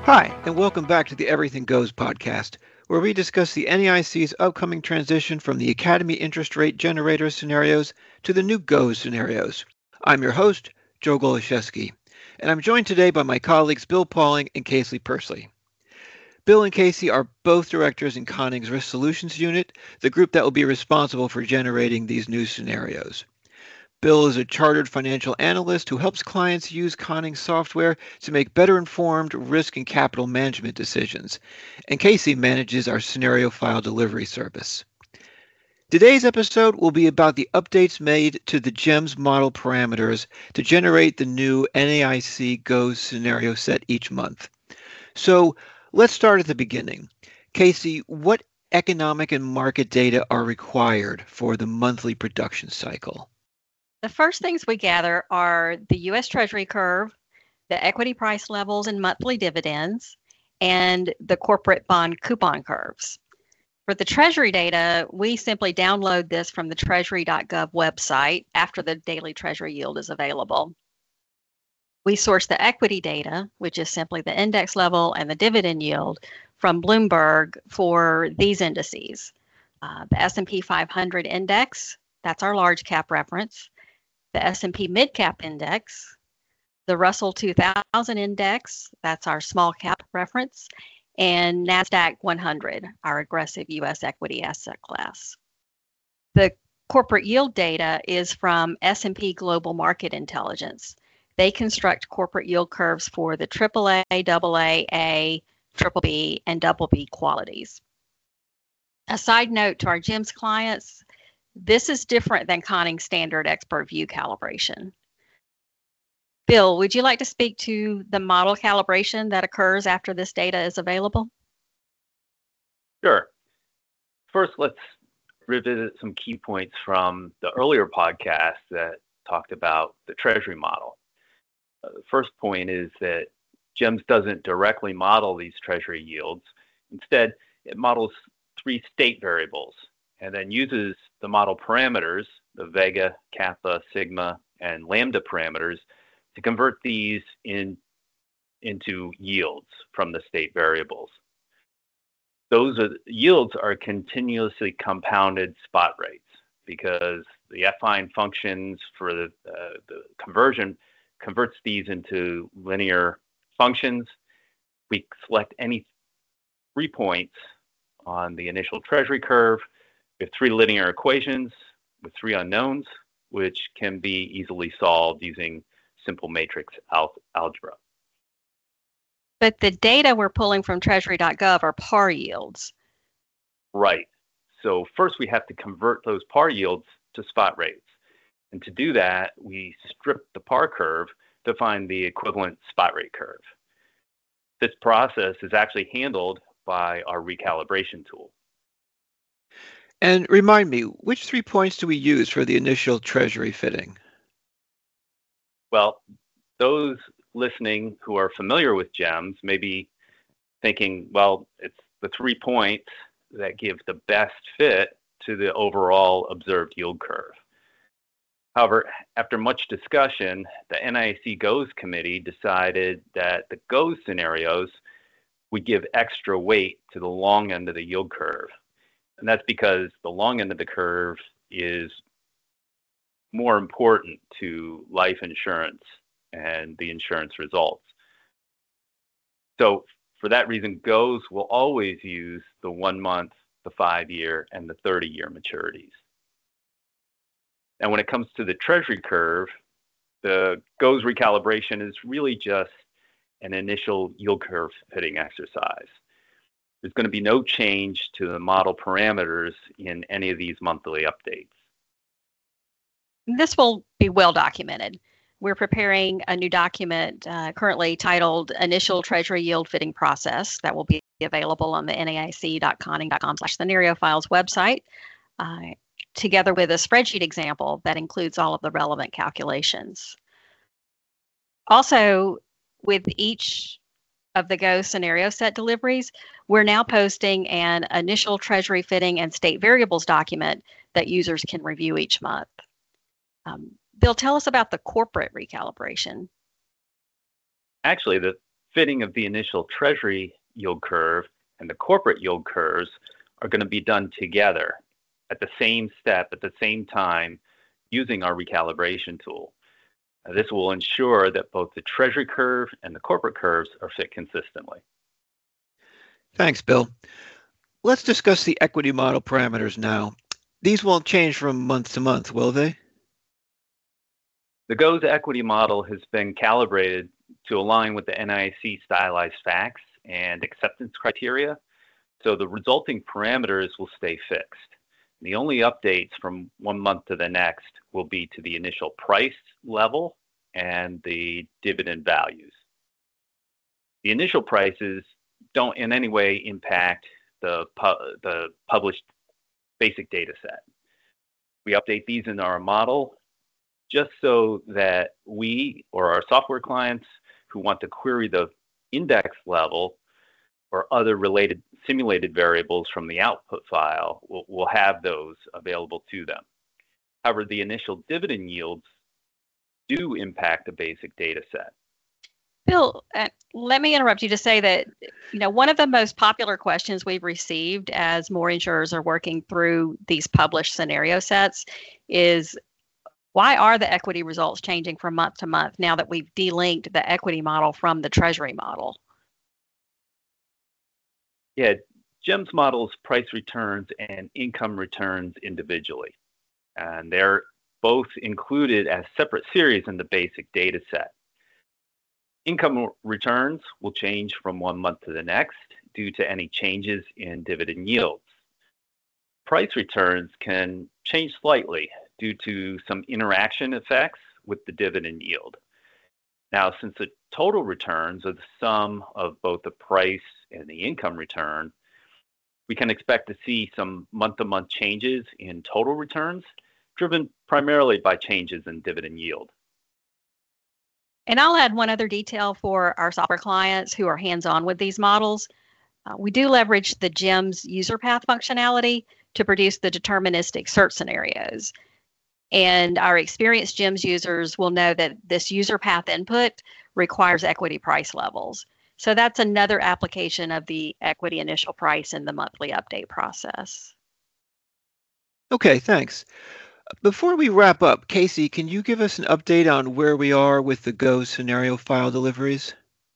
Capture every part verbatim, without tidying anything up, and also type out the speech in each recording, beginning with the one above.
Hi, and welcome back to the Everything Goes podcast, where we discuss the N A I C's upcoming transition from the Academy interest rate generator scenarios to the new GOES scenarios. I'm your host, Joe Goloszewski, and I'm joined today by my colleagues Bill Pauling and Casey Persley. Bill and Casey are both directors in Conning's Risk Solutions Unit, the group that will be responsible for generating these new scenarios. Bill is a chartered financial analyst who helps clients use Conning software to make better informed risk and capital management decisions. And Casey manages our scenario file delivery service. Today's episode will be about the updates made to the GEMS model parameters to generate the new N A I C GOES scenario set each month. So let's start at the beginning. Casey, what economic and market data are required for the monthly production cycle? The first things we gather are the U S Treasury curve, the equity price levels and monthly dividends, and the corporate bond coupon curves. For the Treasury data, we simply download this from the treasury dot gov website after the daily Treasury yield is available. We source the equity data, which is simply the index level and the dividend yield, from Bloomberg for these indices. Uh, the S and P five hundred index, that's our large cap reference. The S and P Mid Cap Index, the Russell two thousand Index, that's our small cap reference, and NASDAQ one hundred, our aggressive U S equity asset class. The corporate yield data is from S and P Global Market Intelligence. They construct corporate yield curves for the triple A, double A, A, triple B, and double B qualities. A side note to our GEMS clients, this is different than Conning standard expert view calibration. Bill, would you like to speak to the model calibration that occurs after this data is available? Sure. First, let's revisit some key points from the earlier podcast that talked about the Treasury model. Uh, the first point is that GEMS doesn't directly model these Treasury yields. Instead, it models three state variables and then uses the model parameters, the Vega, Kappa, Sigma, and Lambda parameters, to convert these in, into yields from the state variables. Those are, yields are continuously compounded spot rates because the affine functions for the, uh, the conversion converts these into linear functions. We select any three points on the initial Treasury curve. We have three linear equations with three unknowns, which can be easily solved using simple matrix al- algebra. But the data we're pulling from treasury dot gov are par yields. Right. So first we have to convert those par yields to spot rates. And to do that, we strip the par curve to find the equivalent spot rate curve. This process is actually handled by our recalibration tool. And remind me, which three points do we use for the initial Treasury fitting? Well, those listening who are familiar with GEMS may be thinking, well, it's the three points that give the best fit to the overall observed yield curve. However, after much discussion, the N A I C GOES committee decided that the GOES scenarios would give extra weight to the long end of the yield curve. And that's because the long end of the curve is more important to life insurance and the insurance results. So for that reason, GOES will always use the one month, the five year, and the thirty year maturities. And when it comes to the Treasury curve, the GOES recalibration is really just an initial yield curve fitting exercise. There's going to be no change to the model parameters in any of these monthly updates. This will be well documented. We're preparing a new document uh, currently titled Initial Treasury Yield Fitting Process that will be available on the N A I C dot conning dot com slash scenario files website, uh, together with a spreadsheet example that includes all of the relevant calculations. Also, with each of the GOES scenario set deliveries, we're now posting an initial Treasury fitting and state variables document that users can review each month. Um, Bill, tell us about the corporate recalibration. Actually, the fitting of the initial Treasury yield curve and the corporate yield curves are going to be done together at the same step, at the same time, using our recalibration tool. Uh, this will ensure that both the Treasury curve and the corporate curves are fit consistently. Thanks, Bill. Let's discuss the equity model parameters now. These won't change from month to month, will they? The G O E S equity model has been calibrated to align with the N I I C stylized facts and acceptance criteria, so the resulting parameters will stay fixed. The only updates from one month to the next will be to the initial price level and the dividend values. The initial prices don't in any way impact the, pu- the published basic data set. We update these in our model just so that we or our software clients who want to query the index level or other related simulated variables from the output file will, will have those available to them. However, the initial dividend yields do impact the basic data set. Bill, uh, let me interrupt you to say that, you know, one of the most popular questions we've received as more insurers are working through these published scenario sets is, why are the equity results changing from month to month now that we've delinked the equity model from the Treasury model? Yeah, GEMS models price returns and income returns individually, and they're both included as separate series in the basic data set. Income returns will change from one month to the next due to any changes in dividend yields. Price returns can change slightly due to some interaction effects with the dividend yield. Now, since the total returns are the sum of both the price and the income return, we can expect to see some month-to-month changes in total returns, driven primarily by changes in dividend yield. And I'll add one other detail for our software clients who are hands-on with these models. Uh, we do leverage the GEMS user path functionality to produce the deterministic search scenarios. And our experienced GEMS users will know that this user path input requires equity price levels. So that's another application of the equity initial price in the monthly update process. Okay, thanks. Before we wrap up, Casey, can you give us an update on where we are with the G O E S scenario file deliveries?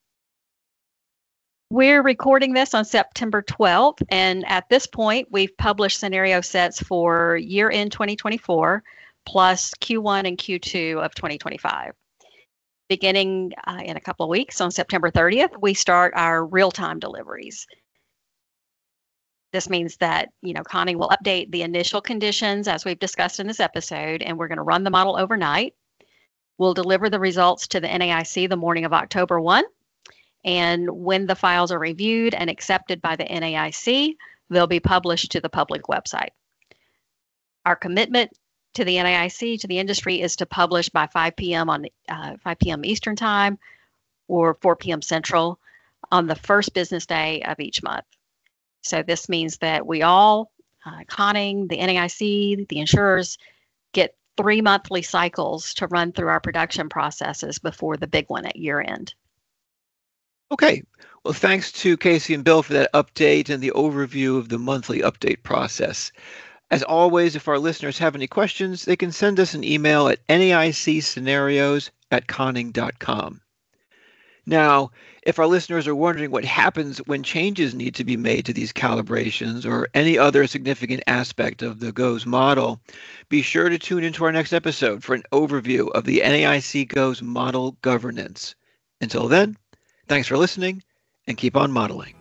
We're recording this on September twelfth, and at this point, we've published scenario sets for year-end twenty twenty-four, plus Q one and Q two of twenty twenty-five. Beginning uh, in a couple of weeks, on September thirtieth, we start our real-time deliveries. This means that, you know, Conning will update the initial conditions as we've discussed in this episode, and we're going to run the model overnight. We'll deliver the results to the N A I C the morning of October first, and when the files are reviewed and accepted by the N A I C, they'll be published to the public website. Our commitment to the N A I C, to the industry, is to publish by five p.m. on uh, five p.m. Eastern Time or four p.m. Central on the first business day of each month. So this means that we all, uh, Conning, the N A I C, the insurers, get three monthly cycles to run through our production processes before the big one at year end. Okay. Well, thanks to Casey and Bill for that update and the overview of the monthly update process. As always, if our listeners have any questions, they can send us an email at naicScenarios at conning dot com. Now, if our listeners are wondering what happens when changes need to be made to these calibrations or any other significant aspect of the G O E S model, be sure to tune into our next episode for an overview of the N A I C G O E S model governance. Until then, thanks for listening and keep on modeling.